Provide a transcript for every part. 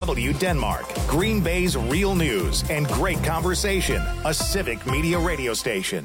W Denmark, Green Bay's real news and great conversation. A Civic Media radio station.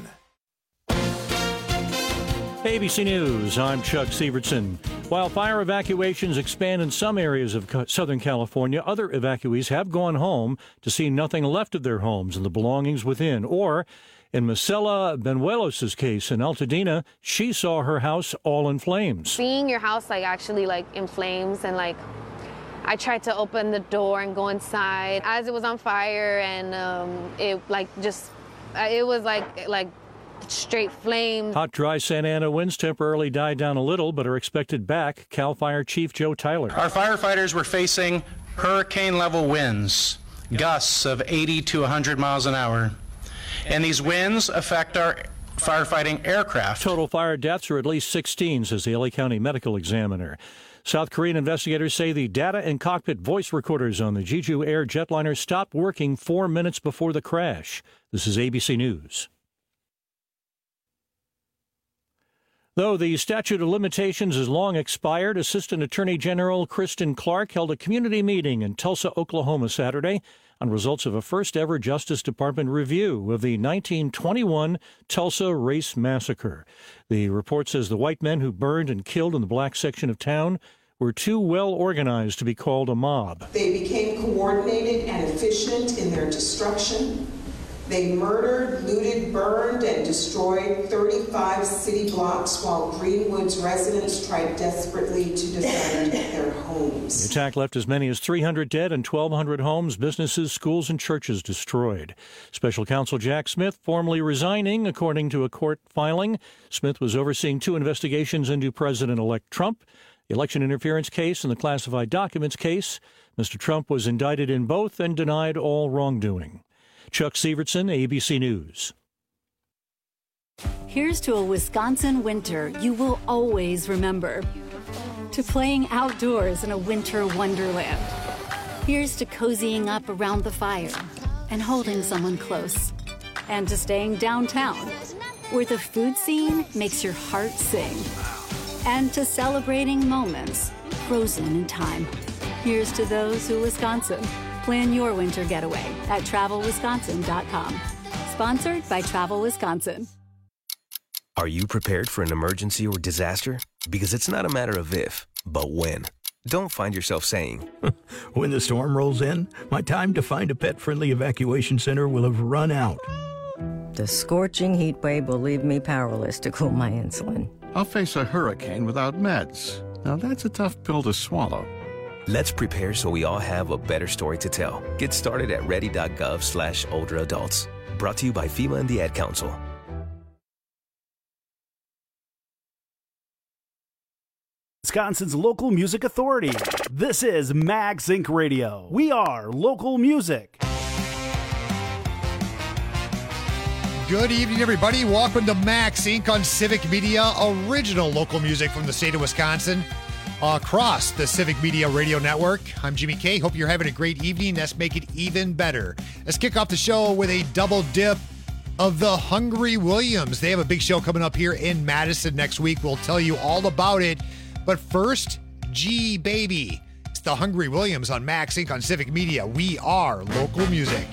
ABC News, I'm Chuck Sievertson. While fire evacuations expand in some areas of Southern California, other evacuees have gone home to see nothing left of their homes and the belongings within. Or, in Marcela Benuelos' case in Altadena, she saw her house all in flames. Seeing your house actually in flames, and I tried to open the door and go inside as it was on fire, and it was like straight flames. Hot, dry Santa Ana winds temporarily died down a little, but are expected back. CAL FIRE Chief Joe Tyler. Our firefighters were facing hurricane-level winds, gusts of 80 to 100 miles an hour. And these winds affect our firefighting aircraft. Total fire deaths are at least 16, says the LA County Medical Examiner. South Korean investigators say the data and cockpit voice recorders on the Jeju Air jetliner stopped working 4 minutes before the crash. This is ABC News. Though the statute of limitations is long expired, Assistant Attorney General Kristen Clark held a community meeting in Tulsa, Oklahoma Saturday on results of a first-ever Justice Department review of the 1921 Tulsa Race Massacre. The report says the white men who burned and killed in the black section of town were too well organized to be called a mob. They became coordinated and efficient in their destruction. They murdered, looted, burned, and destroyed 35 city blocks while Greenwood's residents tried desperately to defend their homes. The attack left as many as 300 dead and 1,200 homes, businesses, schools, and churches destroyed. Special Counsel Jack Smith formally resigning, according to a court filing. Smith was overseeing 2 investigations into President-elect Trump, the election interference case and the classified documents case. Mr. Trump was indicted in both and denied all wrongdoing. Chuck Sievertson, ABC News. Here's to a Wisconsin winter you will always remember. To playing outdoors in a winter wonderland. Here's to cozying up around the fire and holding someone close. And to staying downtown, where the food scene makes your heart sing. And to celebrating moments frozen in time. Here's to those who Wisconsin. Plan your winter getaway at TravelWisconsin.com. Sponsored by Travel Wisconsin. Are you prepared for an emergency or disaster? Because it's not a matter of if, but when. Don't find yourself saying, when the storm rolls in, my time to find a pet-friendly evacuation center will have run out. The scorching heat wave will leave me powerless to cool my insulin. I'll face a hurricane without meds. Now that's a tough pill to swallow. Let's prepare so we all have a better story to tell. Get started at ready.gov/older adults. Brought to you by FEMA and the Ad Council. Wisconsin's local music authority. This is Mag Zinc Radio. We are local music. Good evening, everybody. Welcome to Max Inc. on Civic Media, original local music from the state of Wisconsin. Across the Civic Media Radio Network. I'm Jimmy K. Hope you're having a great evening. Let's make it even better. Let's kick off the show with a double dip of the Hungry Williams. They have a big show coming up here in Madison next week. We'll tell you all about it. But first, G Baby. It's the Hungry Williams on Max Inc. on Civic Media. We are local music.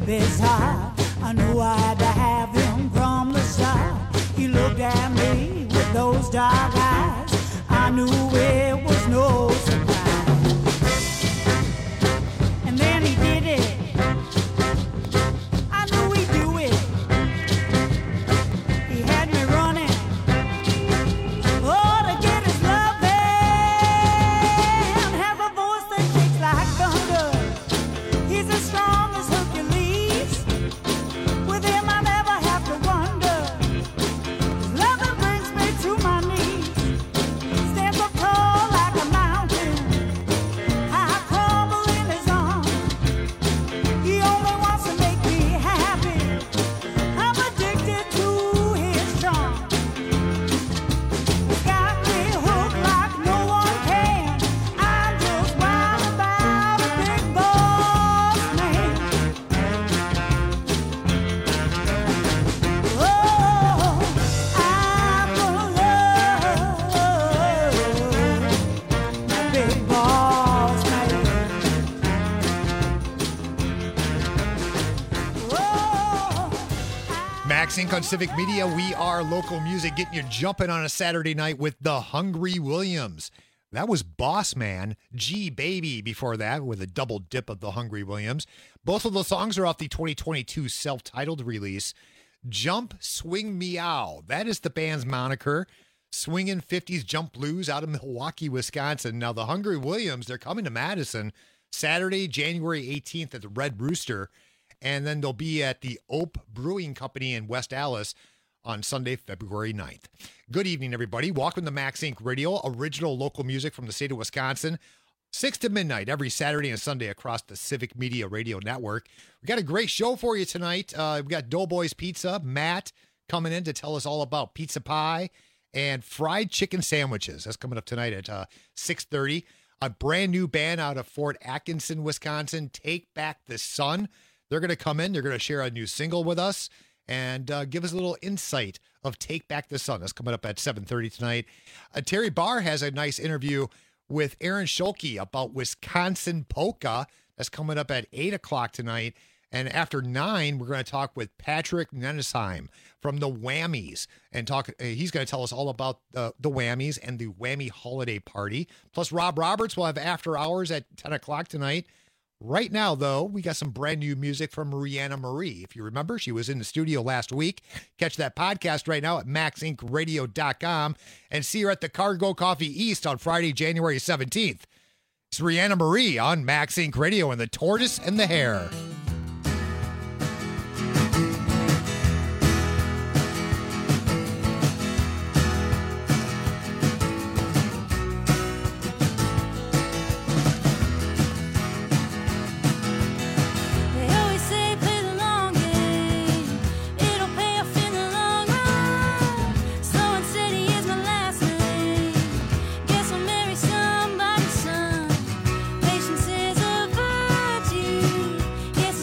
baby's heart. I knew I had to have him from the start. He looked at me with those dark eyes. I knew it was no surprise. And then he did it. I knew he'd do it. He had me running. Oh, to get his loving. Have a voice that shakes like thunder. He's as strong as Hercules. With him I never have to wonder. His loving brings me to my knees. Stands up tall like a mountain. I crumble in his arms. He only wants to make me happy. I'm addicted to his charm. He's got me hooked like no one can. I'm just wild about a big boss man. Oh, I'm gonna love my big boss man. Max Inc. on Civic Media. We are local music, getting you jumping on a Saturday night with the Hungry Williams. That was Boss Man, G Baby before that, with a double dip of the Hungry Williams. Both of the songs are off the 2022 self-titled release, Jump, Swing, Meow. That is the band's moniker. Swinging 50s jump blues out of Milwaukee, Wisconsin. Now, the Hungry Williams, they're coming to Madison Saturday, January 18th at the Red Rooster. And then they'll be at the Ope Brewing Company in West Allis on Sunday, February 9th. Good evening, everybody. Welcome to Max Inc. Radio, original local music from the state of Wisconsin. 6 to midnight every Saturday and Sunday across the Civic Media Radio Network. We got a great show for you tonight. We got Doughboys Pizza, Matt coming in to tell us all about pizza pie and fried chicken sandwiches. That's coming up tonight at 6:30. A brand new band out of Fort Atkinson, Wisconsin, Take Back the Sun. They're going to come in. They're going to share a new single with us and give us a little insight of Take Back the Sun. That's coming up at 7:30 tonight. Terry Barr has a nice interview with Aaron Schulke about Wisconsin polka. That's coming up at 8 o'clock tonight. And after 9, we're going to talk with Patrick Nenesheim from the Whammies and talk. He's going to tell us all about the Whammies and the Whammy Holiday Party. Plus, Rob Roberts will have after hours at 10 o'clock tonight. Right now, though, we got some brand new music from Rihanna Marie. If you remember, she was in the studio last week. Catch that podcast right now at maxincradio.com and see her at the Cargo Coffee East on Friday, January 17th. It's Rihanna Marie on Max Inc. Radio and the Tortoise and the Hare. Somebody's son, patience is a virtue.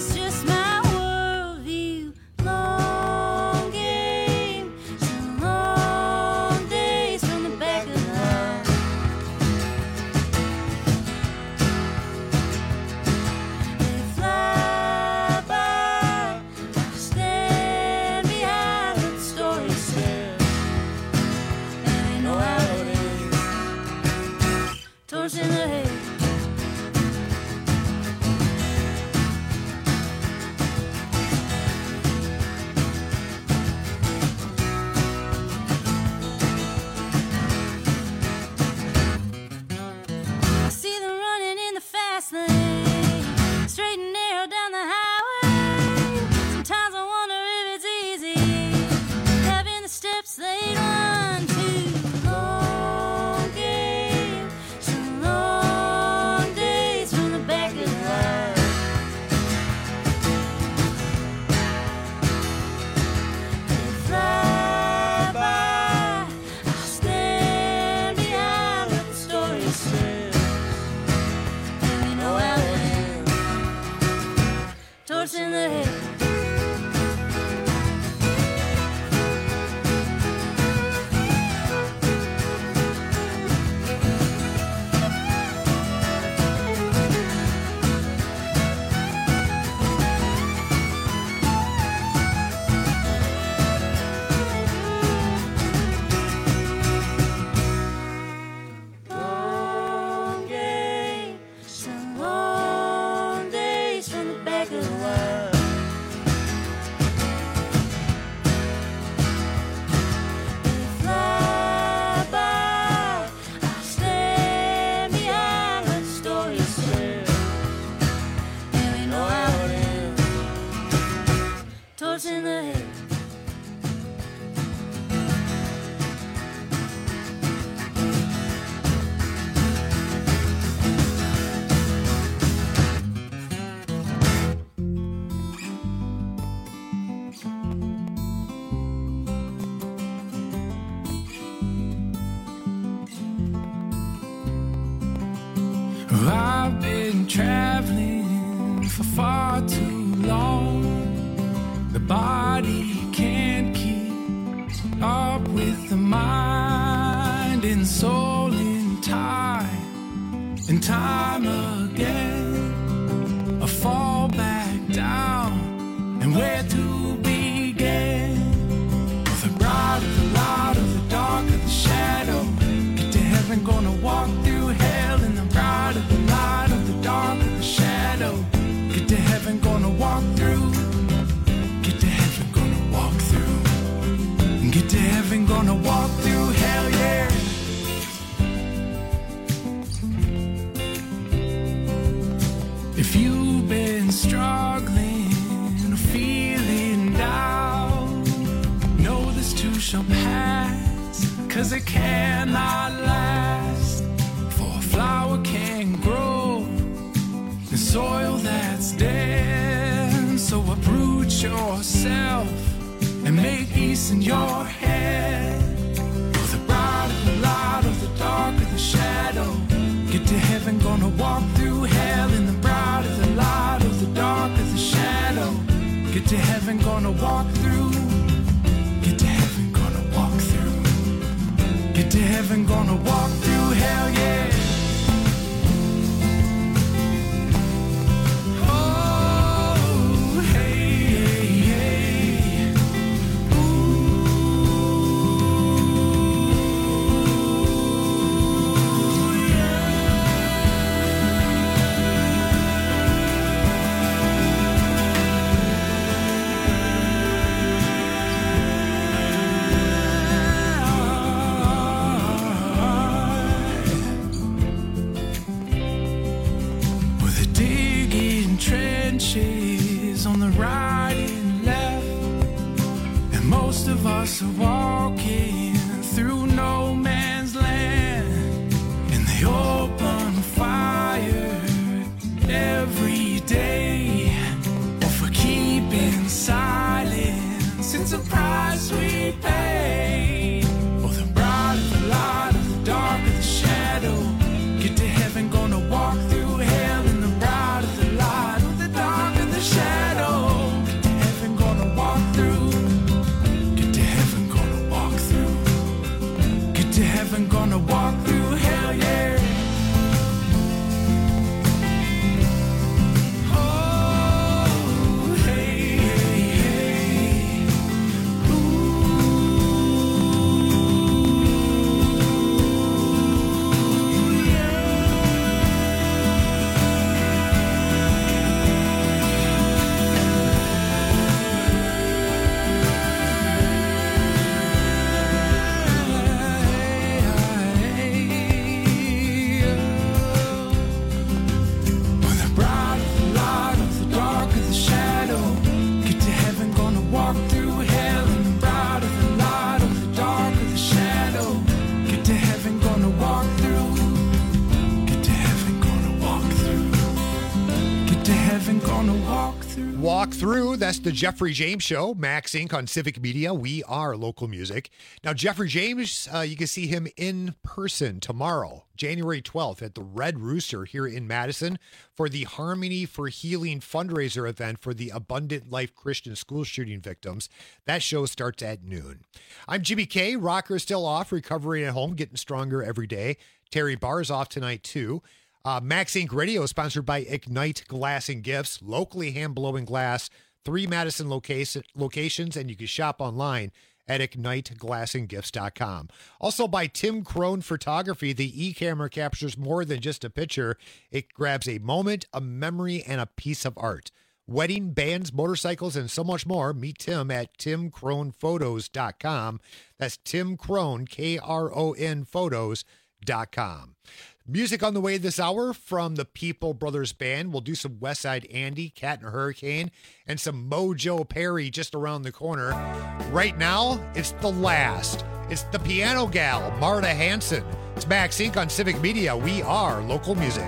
I've been traveling for far too long. The body can't keep up with the mind and soul in time and time again. I fall back down, and where to begin? With the bright of the light of the dark of the shadow, get to heaven, gonna walk through hell in the bright of the light of the dark of the shadow. Get to heaven, gonna walk through. Get to heaven, gonna walk through. Get to heaven, gonna walk through hell, yeah. If you've been struggling or feeling down, know this too shall pass, 'cause it cannot last. For a flower can grow in soil that's dead. So uproot yourself and make peace in your head. With the bright of the light of the dark of the shadow, get to heaven, gonna walk through hell in the bright of the light of the dark of the shadow. Get to heaven, gonna walk through. Get to heaven, gonna walk through. Get to heaven, gonna walk through hell, yeah. On the right and left, and most of us are walking through no man's land. In the open fire every day, or for keeping silence, it's a price we pay. Or the bright of the light of the dark of the shadow, get to heaven, gonna walk through hell in the bright of the light of the dark of the shadow. Get to heaven, gonna walk through. Get to heaven, gonna walk through. Get to heaven, gonna walk through hell, yeah. Oh, hey, hey, hey. Ooh, yeah. With the bright of the light of the dark of the shadow, get to heaven, gonna walk through hell in the bright of the light of the dark of the shadow. Get to heaven, gonna walk through. Get to heaven, gonna walk through. Get to heaven, gonna walk through. Walk Through, that's the Jeffrey James Show, Max Inc. on Civic Media. We are local music. Now, Jeffrey James, you can see him in person tomorrow, January 12th, at the Red Rooster here in Madison for the Harmony for Healing fundraiser event for the Abundant Life Christian school shooting victims. That show starts at noon. I'm Jimmy K. Rocker is still off, recovering at home, getting stronger every day. Terry Barr is off tonight, too. Max Inc. Radio is sponsored by Ignite Glass and Gifts, locally hand-blowing glass, 3 Madison locations, and you can shop online at IgniteGlassandGifts.com. Also by Tim Crone Photography, the e-camera captures more than just a picture. It grabs a moment, a memory, and a piece of art. Wedding, bands, motorcycles, and so much more. Meet Tim at TimCronePhotos.com. That's Tim Crone, K-R-O-N Photos.com. Music on the way this hour from the People Brothers Band. We'll do some Westside Andy, Cat and Hurricane, and some Mojo Perry just around the corner. Right now, it's The Last. It's the piano gal, Marta Hanson. It's Max Inc. on Civic Media. We are local music.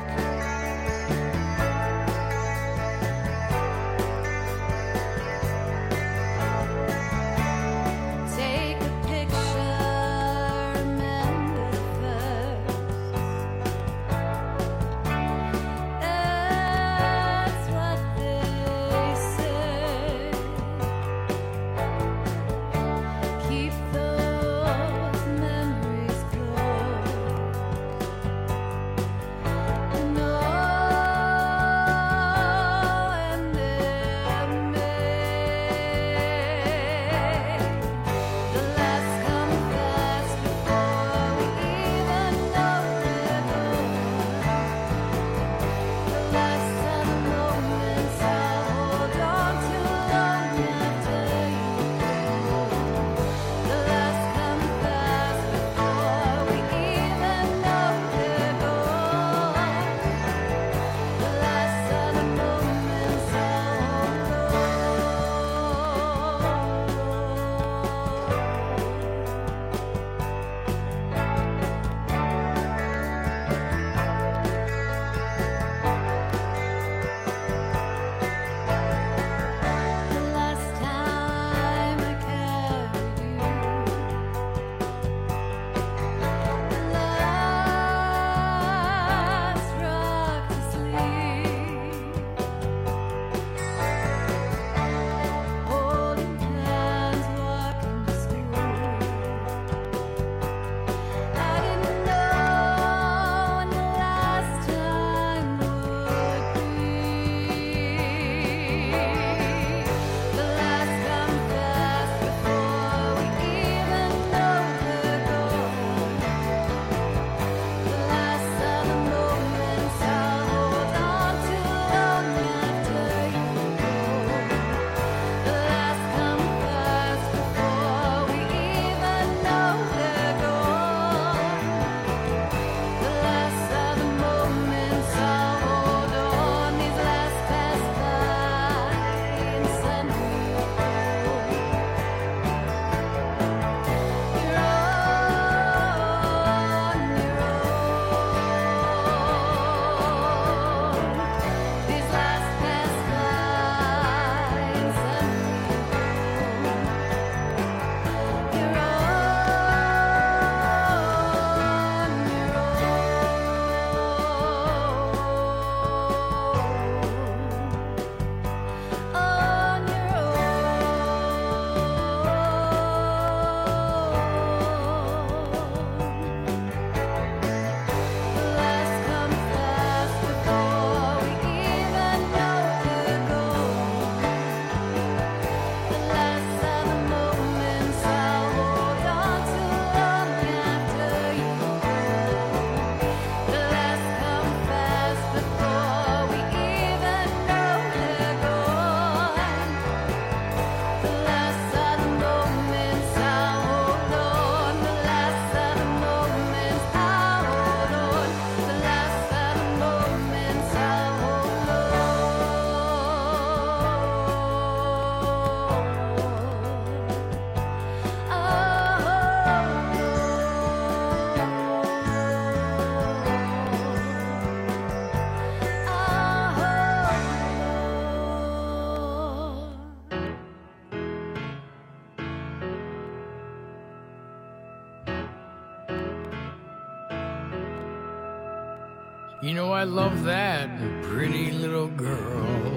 You know I love that pretty little girl.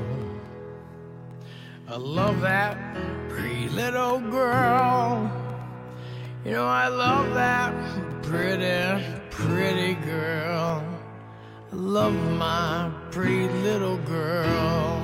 I love that pretty little girl. You know I love that pretty, pretty girl. I love my pretty little girl.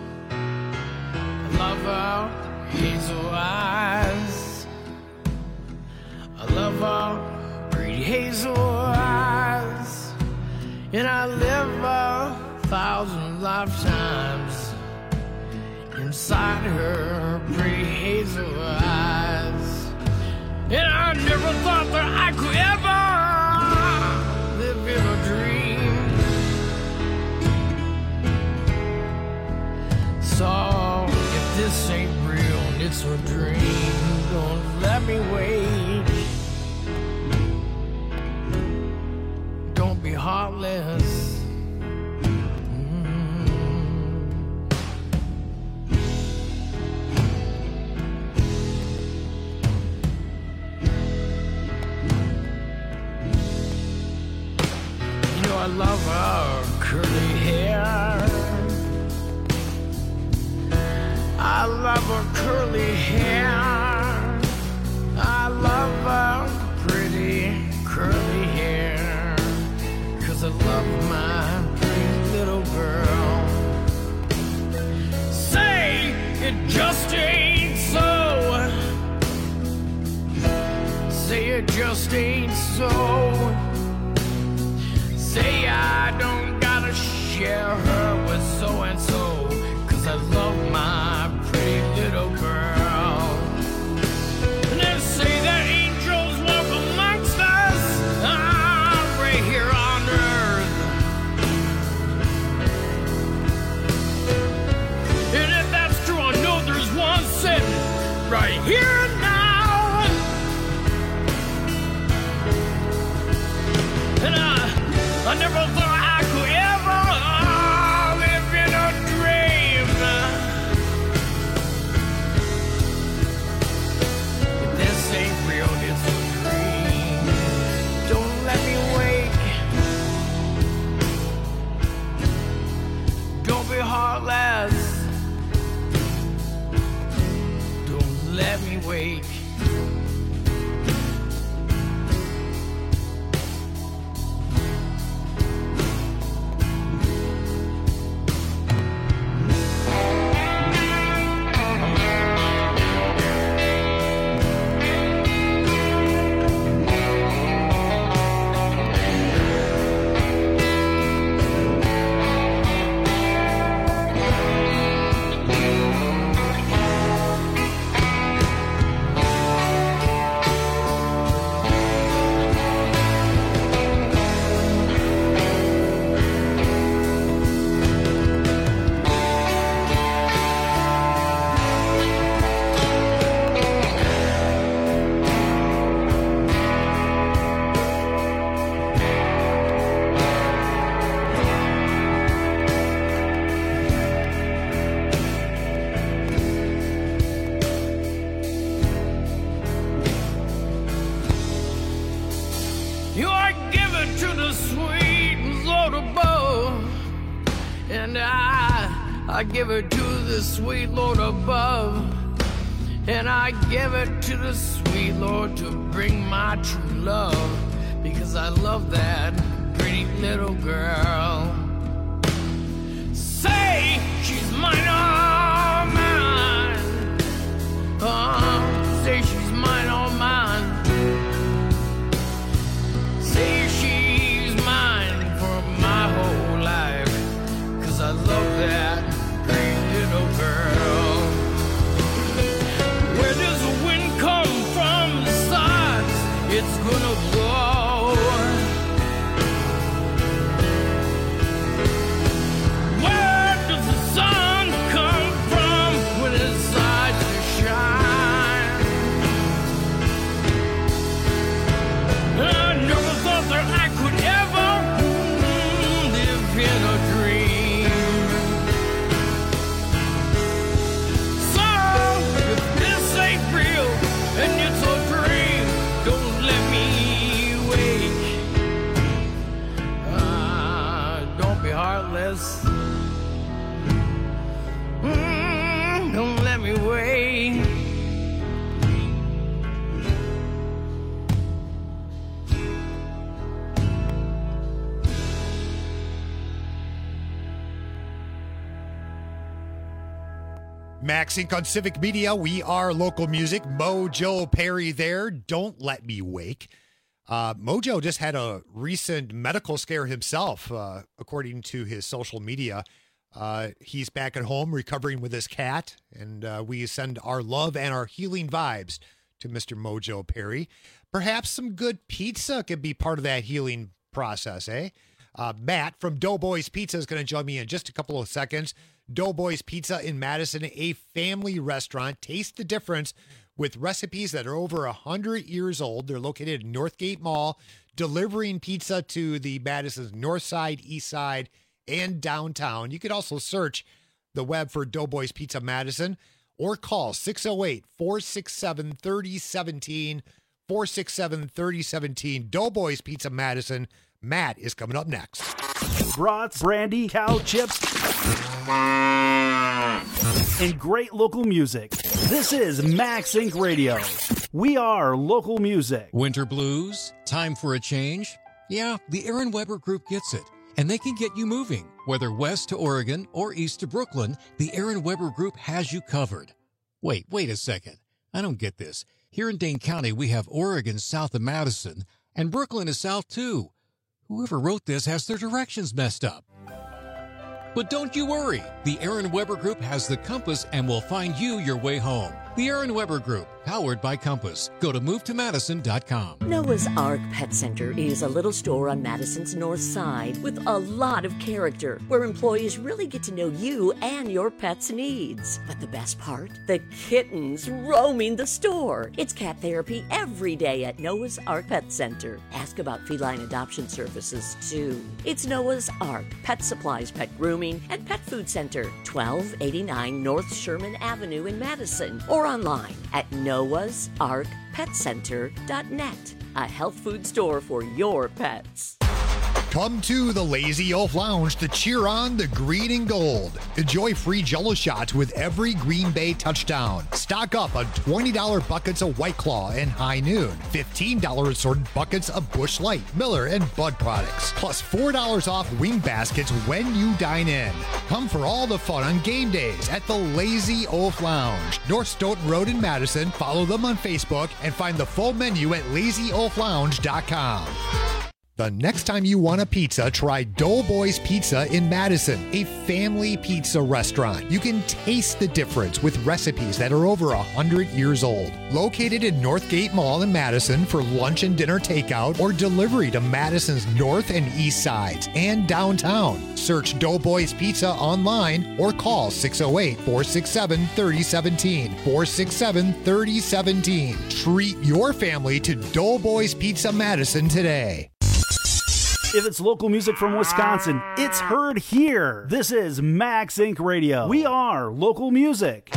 I love her hazel eyes. I love her pretty hazel eyes. And I live 1,000 lifetimes inside her pretty hazel eyes. And I never thought that I could ever live in a dream. So if this ain't real and it's a dream, don't let me wait. Don't be heartless. I love her curly hair. I love her curly hair. I love her pretty curly hair. 'Cause I love my pretty little girl. Say it just ain't so. Say it just ain't so. Say I don't gotta share her with so-and-so, 'cause I love my pretty little girl. And they say that angels walk amongst us, right here on earth. And if that's true, I know there's one sitting right here now. And I never thought I could ever live in a dream. If this ain't real, it's a dream. Don't let me wake. Don't be heartless. Don't let me wake. I give it to the sweet Lord above, and I give it to the sweet Lord to bring my true love, because I love that pretty little girl. Say she's mine, all mine. Say she's mine, all mine. Say she's mine for my whole life, 'cause I love that pretty little girl. Where does the wind come from? The sides, it's gonna blow. breathless. Don't let me wait. Max Inc. on Civic Media. We are local music. Mojo Perry there. Don't let me wake. Mojo just had a recent medical scare himself, according to his social media. He's back at home recovering with his cat, and we send our love and our healing vibes to Mr. Mojo Perry. Perhaps some good pizza could be part of that healing process, eh? Matt from Doughboys Pizza is going to join me in just a couple of seconds. Doughboys Pizza in Madison, a family restaurant. Taste the difference with recipes that are over 100 years old. They're located in Northgate Mall, delivering pizza to the Madison's North Side, East Side, and downtown. You could also search the web for Doughboys Pizza Madison or call 608-467-3017, 467-3017. Doughboys Pizza Madison. Matt is coming up next. Brats, brandy, cow chips, and great local music. This is Max Inc. Radio. We are local music. Winter blues? Time for a change? Yeah, the Aaron Weber Group gets it. And they can get you moving. Whether west to Oregon or east to Brooklyn, the Aaron Weber Group has you covered. Wait a second. I don't get this. Here in Dane County, we have Oregon south of Madison, and Brooklyn is south too. Whoever wrote this has their directions messed up. But don't you worry. The Aaron Weber Group has the compass and will find you your way home. The Aaron Weber Group, powered by Compass. Go to movetomadison.com. Noah's Ark Pet Center is a little store on Madison's north side with a lot of character, where employees really get to know you and your pet's needs. But the best part? The kittens roaming the store. It's cat therapy every day at Noah's Ark Pet Center. Ask about feline adoption services, too. It's Noah's Ark Pet Supplies, Pet Grooming, and Pet Food Center, 1289 North Sherman Avenue in Madison, or online at noahsarkpetcenter.net, a health food store for your pets. Come to the Lazy Oaf Lounge to cheer on the green and gold. Enjoy free Jell-O shots with every Green Bay touchdown. Stock up on $20 buckets of White Claw and High Noon. $15 assorted buckets of Busch Light, Miller, and Bud products. Plus $4 off wing baskets when you dine in. Come for all the fun on game days at the Lazy Oaf Lounge. North Stoughton Road in Madison. Follow them on Facebook and find the full menu at lazyoaflounge.com. The next time you want a pizza, try Doughboys Pizza in Madison, a family pizza restaurant. You can taste the difference with recipes that are over 100 years old. Located in Northgate Mall in Madison for lunch and dinner takeout or delivery to Madison's north and east sides and downtown. Search Doughboys Pizza online or call 608-467-3017, 467-3017. Treat your family to Doughboys Pizza Madison today. If it's local music from Wisconsin, it's heard here. This is Max Inc. Radio. We are local music.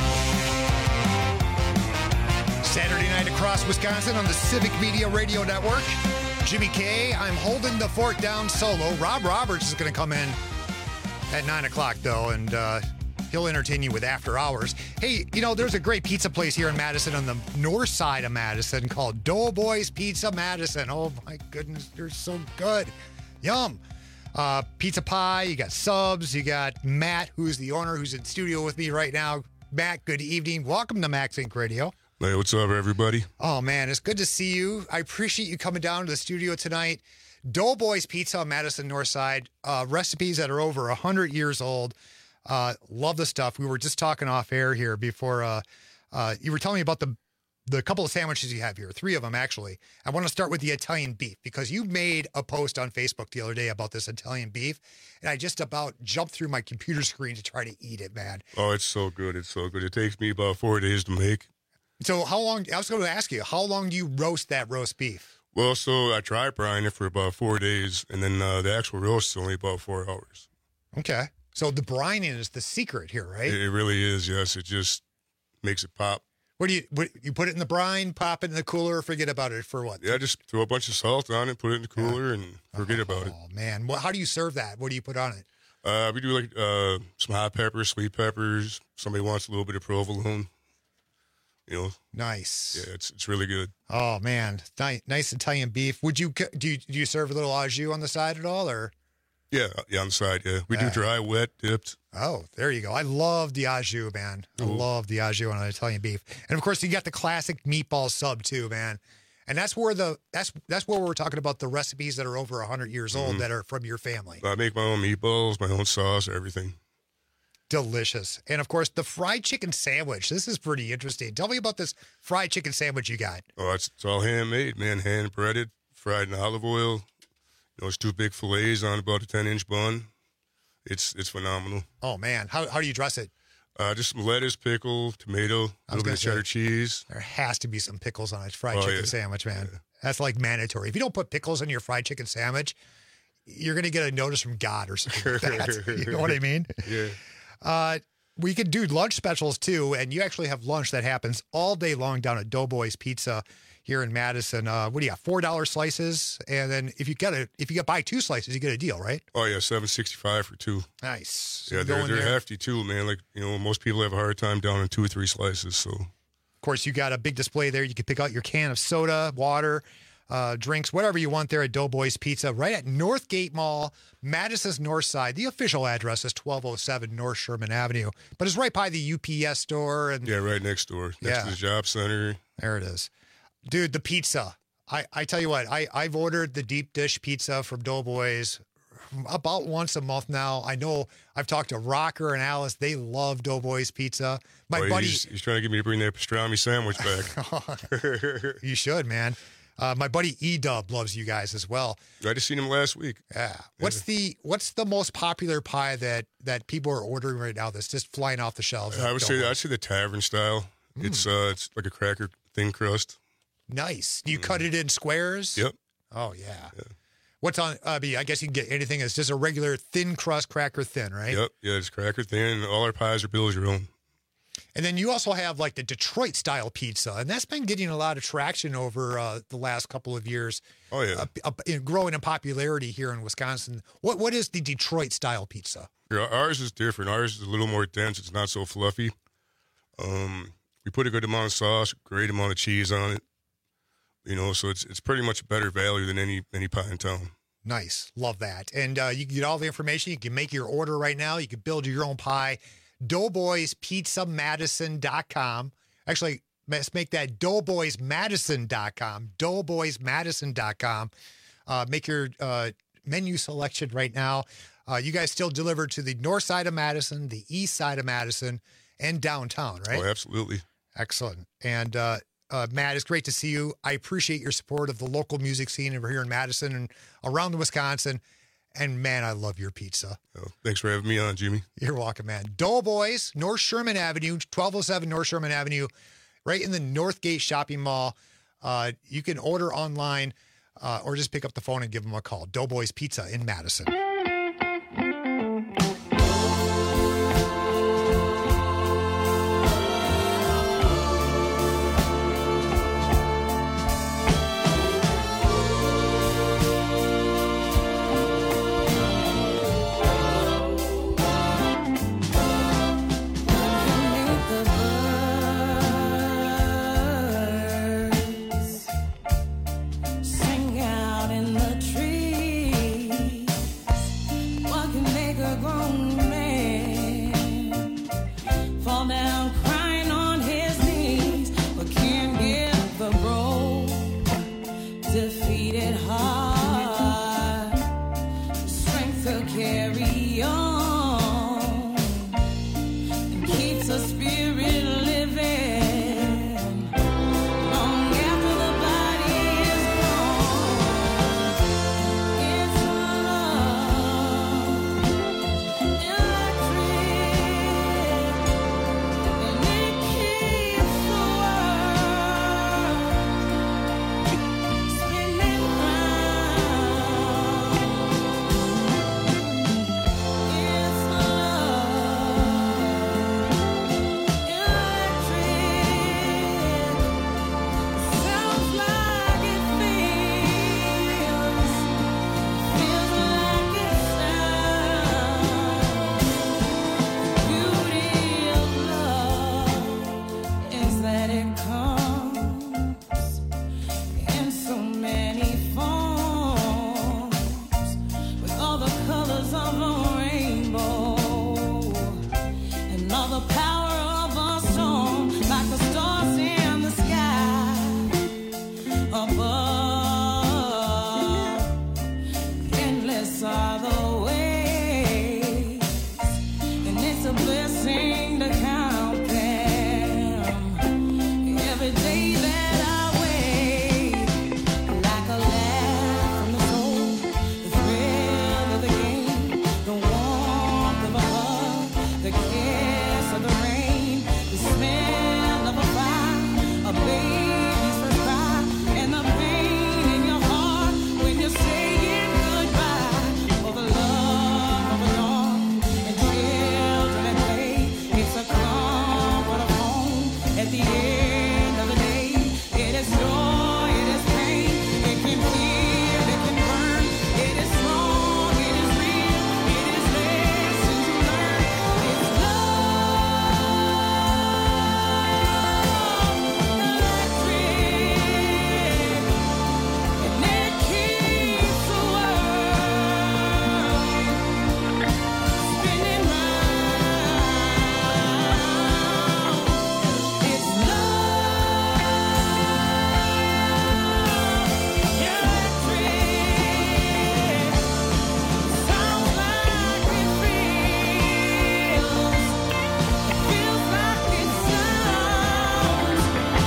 Saturday night across Wisconsin on the Civic Media Radio Network. Jimmy K, I'm holding the fort down solo. Rob Roberts is going to come in at 9 o'clock, though, and he'll entertain you with After Hours. Hey, you know, there's a great pizza place here in Madison on the north side of Madison called Doughboys Pizza Madison. Oh, my goodness, they're so good. Yum. Pizza pie, you got subs, you got Matt, who's the owner, who's in studio with me right now. Matt, good evening. Welcome to Max Inc. Radio. Hey, what's up, everybody? Oh, man, it's good to see you. I appreciate you coming down to the studio tonight. Doughboys Pizza on Madison North Side. Recipes that are over 100 years old. Love the stuff. We were just talking off air here before you were telling me about the couple of sandwiches you have here, 3 of them, actually. I want to start with the Italian beef because you made a post on Facebook the other day about this Italian beef, and I just about jumped through my computer screen to try to eat it, man. Oh, it's so good. It's so good. It takes me about 4 days to make. So how long, I was going to ask you, how long do you roast that roast beef? Well, so I dry brine it for about 4 days, and then the actual roast is only about 4 hours. Okay. So the brining is the secret here, right? It really is, yes. It just makes it pop. What you put it in the brine, pop it in the cooler, forget about it for what? Yeah, just throw a bunch of salt on it, put it in the cooler, and forget about it. Oh, man. Well, how do you serve that? What do you put on it? We do like some hot peppers, sweet peppers. Somebody wants a little bit of provolone. You know, nice. Yeah, it's really good. Oh man, nice Italian beef. Would you do you serve a little au jus on the side at all, or? Yeah, on the side. Yeah, we do dry, wet, dipped. Oh, there you go. I love the au jus, man. I love the au jus on an Italian beef, and of course you got the classic meatball sub too, man. And that's where that's where we're talking about the recipes that are over 100 years old that are from your family. I make my own meatballs, my own sauce, everything. Delicious. And of course, the fried chicken sandwich. This is pretty interesting. Tell me about this fried chicken sandwich you got. Oh, it's all handmade, man. Hand breaded, fried in olive oil. You know, it's 2 big fillets on about a 10-inch bun. It's phenomenal. Oh man, how do you dress it? Just some lettuce, pickle, tomato, a little bit of cheddar cheese. There has to be some pickles on a fried chicken sandwich, man. Yeah. That's like mandatory. If you don't put pickles on your fried chicken sandwich, you're going to get a notice from God or something like that. You know what I mean? Yeah. We could do lunch specials too, and you actually have lunch that happens all day long down at Doughboys Pizza here in Madison. What do you got? $4 slices, and then if you buy 2 slices, you get a deal, right? Oh yeah, $7.65 for 2. Nice. Yeah, they're hefty too, man. Like, you know, most people have a hard time down in 2 or 3 slices. So, of course, you got a big display there. You can pick out your can of soda, water, drinks, whatever you want there at Doughboys Pizza, right at Northgate Mall, Madison's North Side. The official address is 1207 North Sherman Avenue, but it's right by the UPS store. And right next door, next to the job center. There it is. Dude, the pizza. I tell you what, I've ordered the deep dish pizza from Doughboys about once a month now. I know I've talked to Rocker and Alice. They love Doughboys Pizza. My buddy... He's trying to get me to bring that pastrami sandwich back. You should, man. My buddy E-Dub loves you guys as well. I just seen him last week. Yeah. What's the most popular pie that people are ordering right now that's just flying off the shelves? I'd say the tavern style. It's like a cracker thin crust. Nice. Do you cut it in squares? Yep. Oh, yeah. What's on, I guess you can get anything. It's just a regular thin crust, cracker thin, right? Yep. Yeah, it's cracker thin. All our pies are built your own. And then you also have like the Detroit style pizza, and that's been getting a lot of traction over the last couple of years. Oh, yeah. Growing in popularity here in Wisconsin. What is the Detroit style pizza? Yeah, ours is different. Ours is a little more dense. It's not so fluffy. We put a good amount of sauce, great amount of cheese on it. You know, so it's pretty much a better value than any pie in town. Nice. Love that. And you can get all the information. You can make your order right now. You can build your own pie. Doughboyspizzamadison.com. Actually, let's make that doughboysmadison.com. Doughboysmadison.com. Make your menu selection right now. You guys still deliver to the north side of Madison, the east side of Madison, and downtown, right? Oh, absolutely. Excellent. And Matt, it's great to see you. I appreciate your support of the local music scene over here in Madison and around Wisconsin. And, man, I love your pizza. Oh, thanks for having me on, Jimmy. You're welcome, man. Doughboys, North Sherman Avenue, 1207 North Sherman Avenue, right in the Northgate Shopping Mall. You can order online or just pick up the phone and give them a call. Doughboys Pizza in Madison. endless are the ways, and it's a blessing to count them. Every day that I wait, like a laugh from the soul, the thrill of the game, the warmth of a hug, the kiss of the rain, the smell of a fire, a baby's first cry, and the pain in your heart when you're saying goodbye. For the love of a dog and children at play, it's a comfort of home at the end of the day. It is joy, it is pain, it can feel, it can burn, it is strong, it is real, it is lessons to learn. It's and it keeps the world spinning round. It's love, electric, sounds like it feels like it sounds.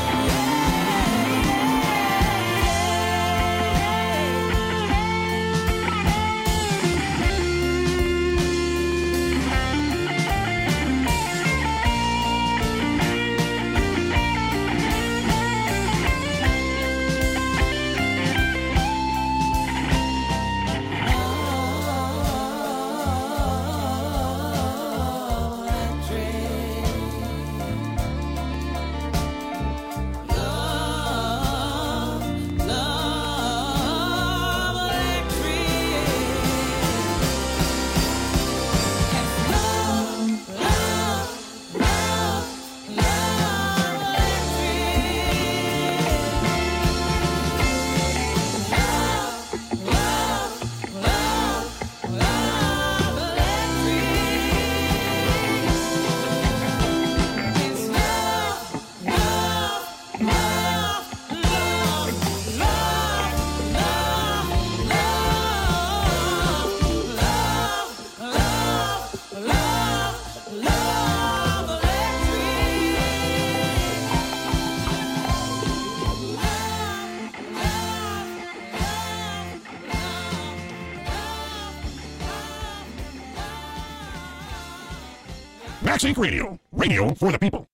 Max Inc. Radio. Radio for the people.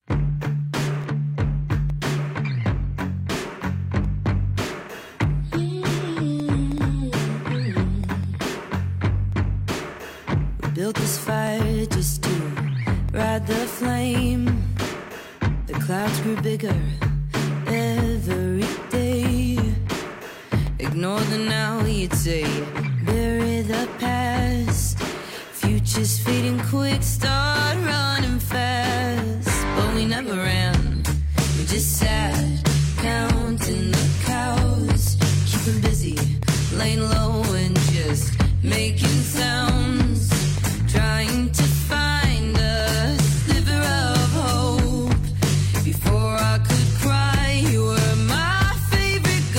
We built this fire just to ride the flame. The clouds grew bigger every day. Ignore the now, you'd say. Bury the past. Future's fading quick, start running fast. But we never ran, we just sat, counting the cows. Keeping busy, laying low and just making sounds. Trying to find a sliver of hope. Before I could cry, you were my favorite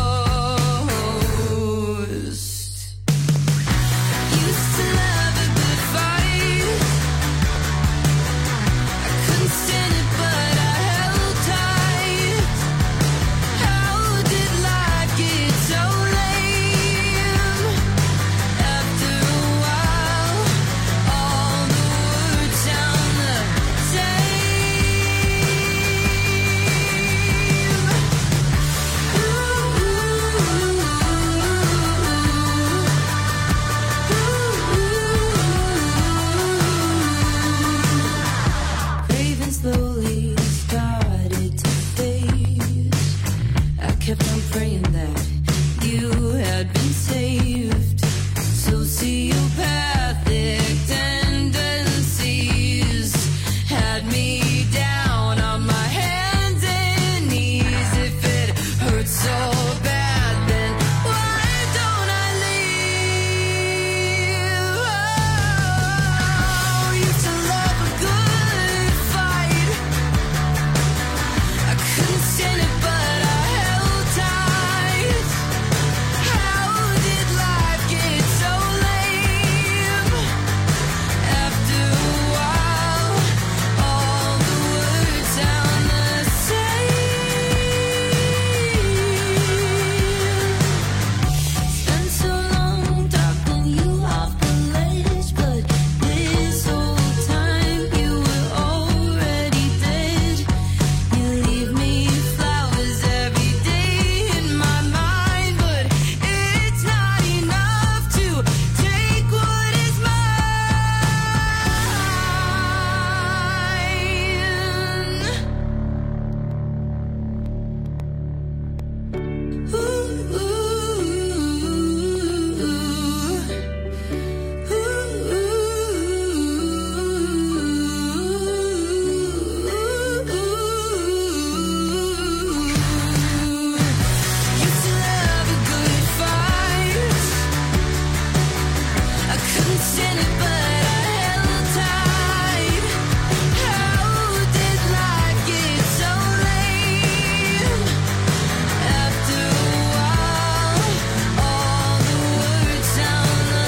ghost. Used to love a good fight. I couldn't stand it, but I held tight. How did life get so lame? After a while, all the words sound the Craving slowly started to fade. I kept on praying that you had been saved. Sociopathic tendencies had me down on my hands and knees. If it hurts so bad, then why don't I leave? Oh, used to love a good fight. I couldn't stand it, but I held tight. How did life get so stand it, but I held tight. How did life get so lame? After a while, all the words sound the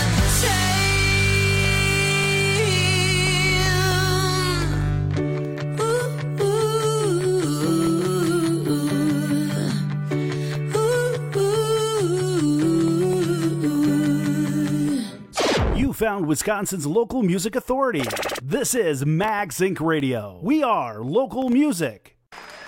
You found Wisconsin's local music authority. This is Max Inc. Radio. We are local music.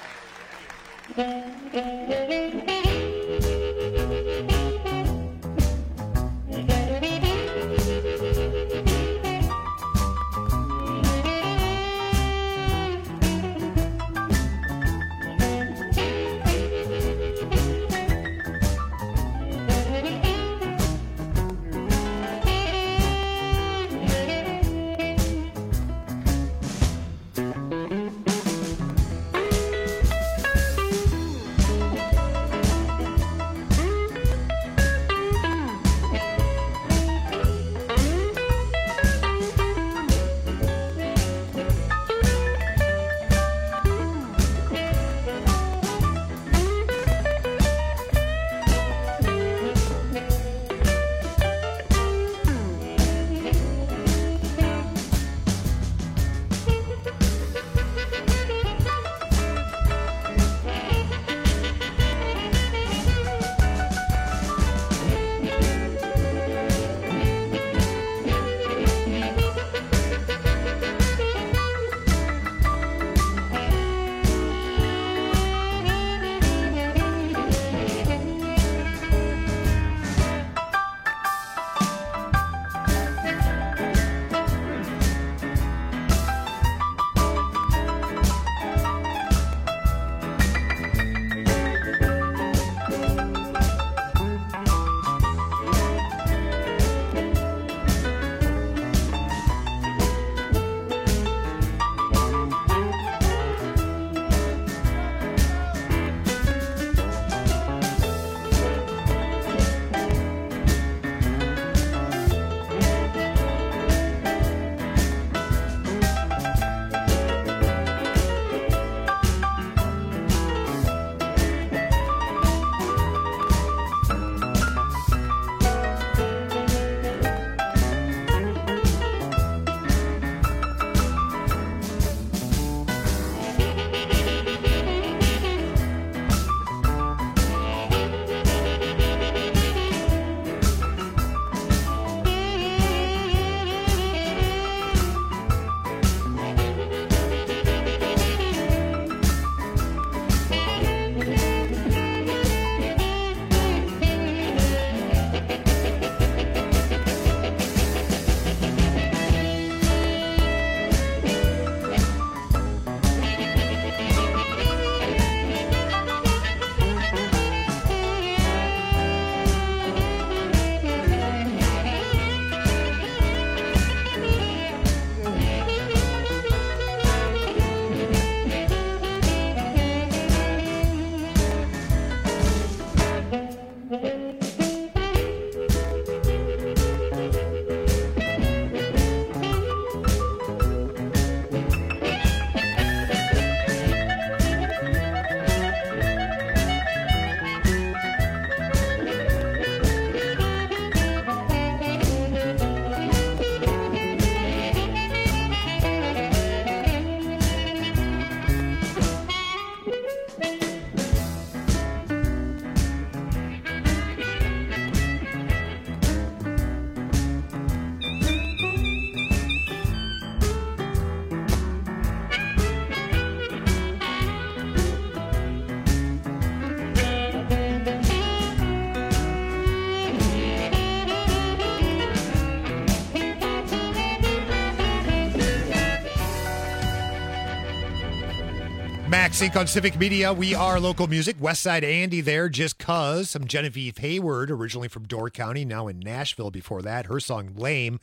Max Inc. on Civic Media. We are local music. Westside Andy there, Just Cuz. Some Genevieve Hayward, originally from Door County, now in Nashville before that. Her song Lame.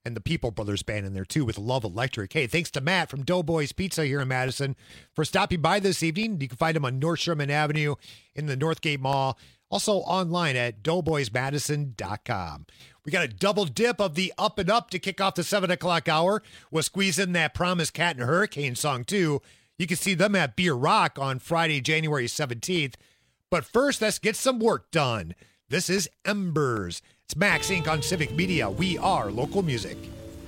and the People Brothers Band in there, too, with Love Electric. Hey, thanks to Matt from Doughboys Pizza here in Madison for stopping by this evening. You can find him on North Sherman Avenue in the Northgate Mall. Also online at doughboysmadison.com. We got a double dip of the Up and Up to kick off the 7 o'clock hour. We'll squeeze in that Promise Cat and Hurricane song, too. You can see them at Beer Rock on Friday, January 17th. But first, let's get some work done. This is Embers. It's Max Inc. on Civic Media. We are local music.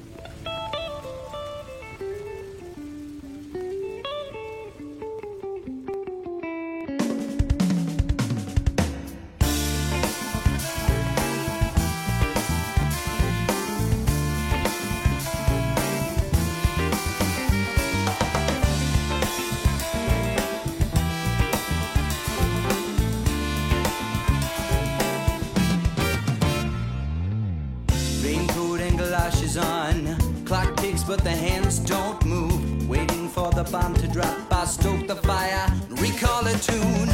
On. Clock ticks, but the hands don't move. Waiting for the bomb to drop. I stoke the fire, recall a tune.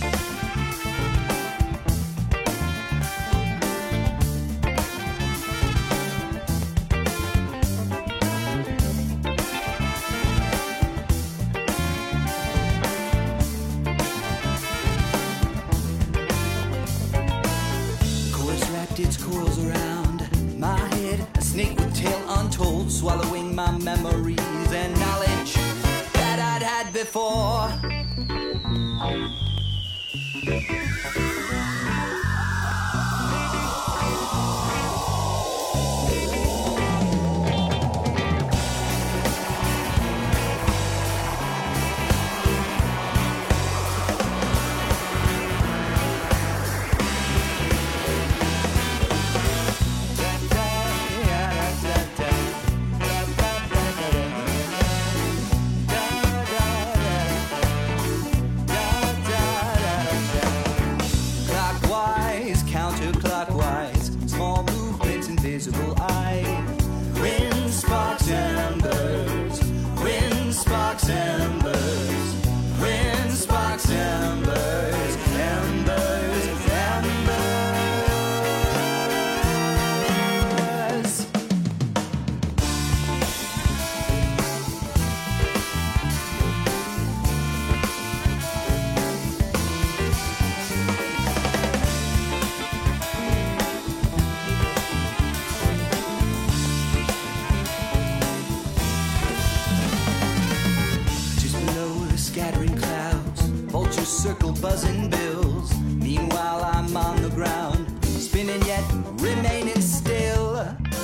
Chorus wrapped its coils around my head. A snake with tail untold, swallowing my memories and knowledge that I'd had before. Invisible eye. Wind sparks embers. Wind sparks embers. Wind sparks embers. Embers. Embers. Circle buzzing bills. Meanwhile I'm on the ground, spinning yet remaining still.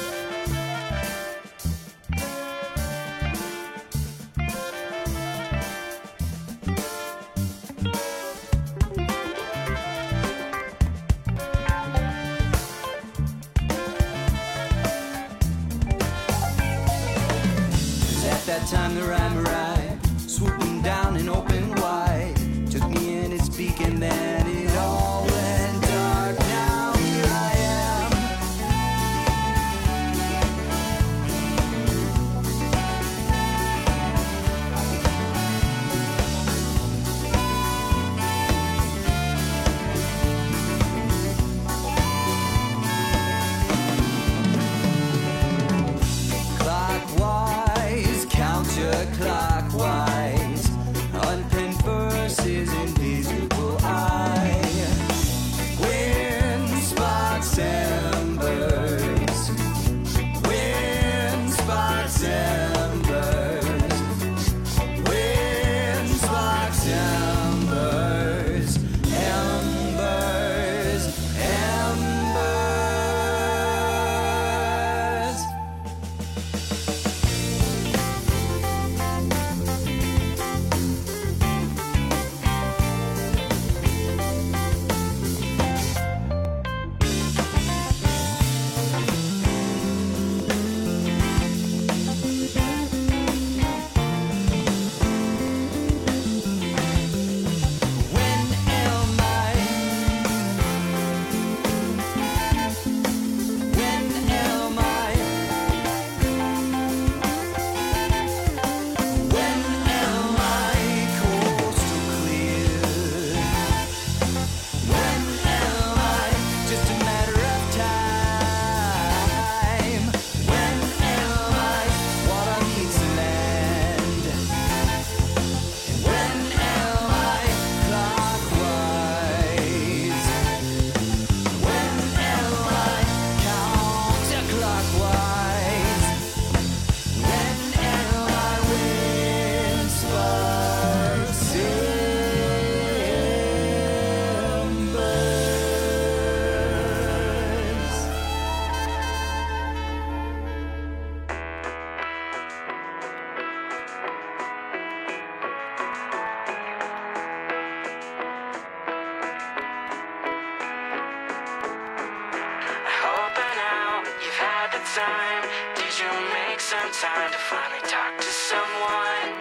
At that time the rhyme arrived, swooping down and open wide. Took me in its beak and then it all went dark. Now here I am. Clockwise, counterclockwise, time? Did you make some time to finally talk to someone?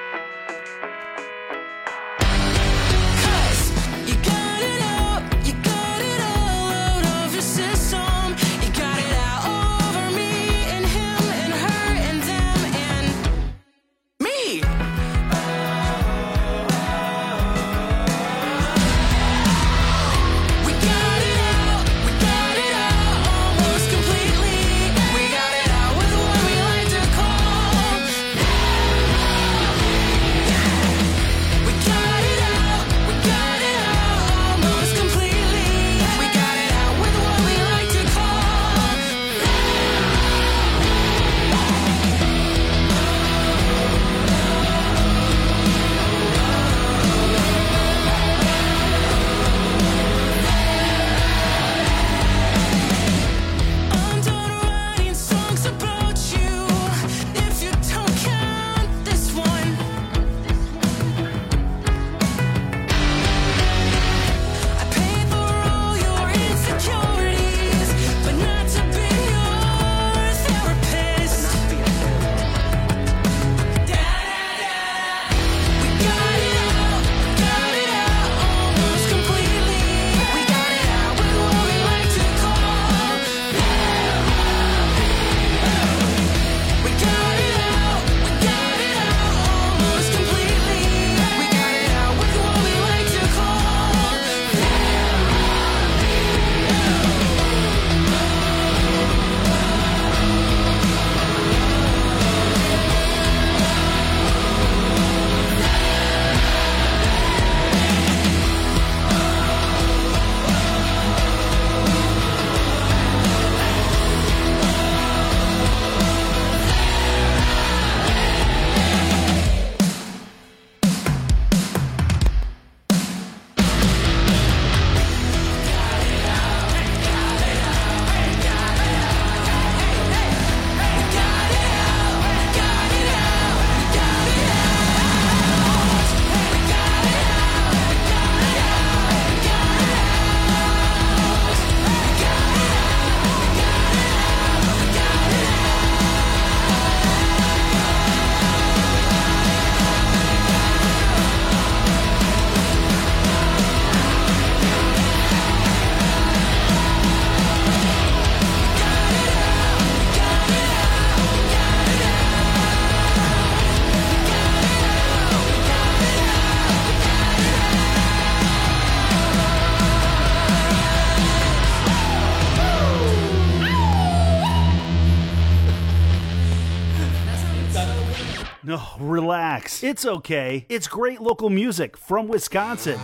No, relax. It's okay. It's great local music from Wisconsin.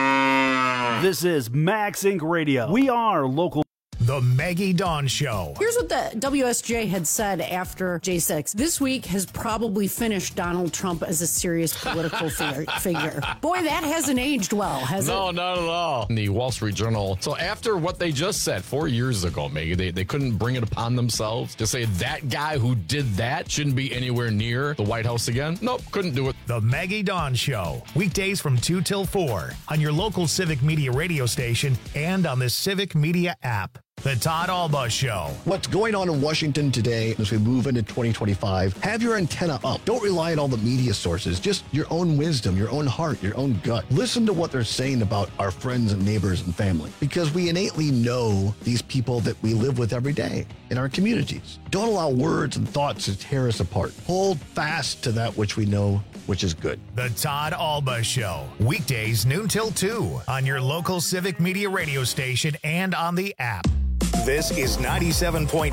This is Max Inc. Radio. We are local. The Maggie Dawn Show. Here's what the WSJ had said after J6. This week has probably finished Donald Trump as a serious political figure. Boy, that hasn't aged well, has it? No, not at all. In the Wall Street Journal. So after what they just said 4 years ago, Maggie, they couldn't bring it upon themselves to say that guy who did that shouldn't be anywhere near the White House again. Nope, couldn't do it. The Maggie Dawn Show. Weekdays from 2 till 4 on your local Civic Media radio station and on the Civic Media app. The Todd Alba Show. What's going on in Washington today as we move into 2025? Have your antenna up. Don't rely on all the media sources. Just your own wisdom, your own heart, your own gut. Listen to what they're saying about our friends and neighbors and family, because we innately know these people that we live with every day in our communities. Don't allow words and thoughts to tear us apart. Hold fast to that which we know, which is good. The Todd Alba Show. Weekdays noon till 2 on your local Civic Media radio station and on the app. This is 97.9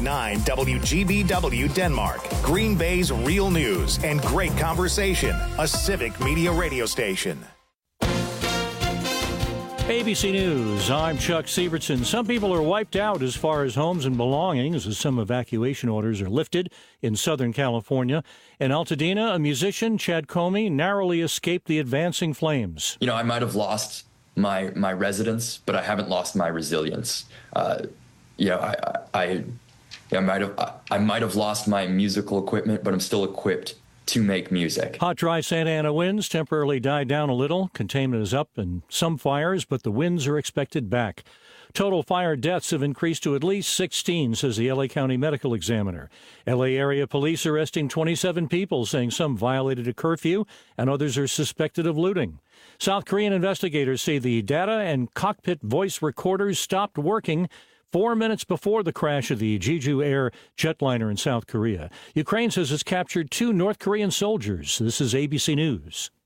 WGBW Denmark, Green Bay's real news and great conversation, a Civic Media radio station. ABC News, I'm Chuck Sievertson. Some people are wiped out as far as homes and belongings as some evacuation orders are lifted in Southern California. In Altadena, a musician, Chad Comey, narrowly escaped the advancing flames. You know, I might have lost my residence, but I haven't lost my resilience. I might have lost my musical equipment, but I'm still equipped to make music. Hot, dry Santa Ana winds temporarily died down a little. Containment is up in some fires, but the winds are expected back. Total fire deaths have increased to at least 16, says the L.A. County Medical Examiner. L.A. area police arresting 27 people, saying some violated a curfew and others are suspected of looting. South Korean investigators say the data and cockpit voice recorders stopped working 4 minutes before the crash of the Jeju Air jetliner in South Korea. Ukraine says it's captured 2 North Korean soldiers. This is ABC News.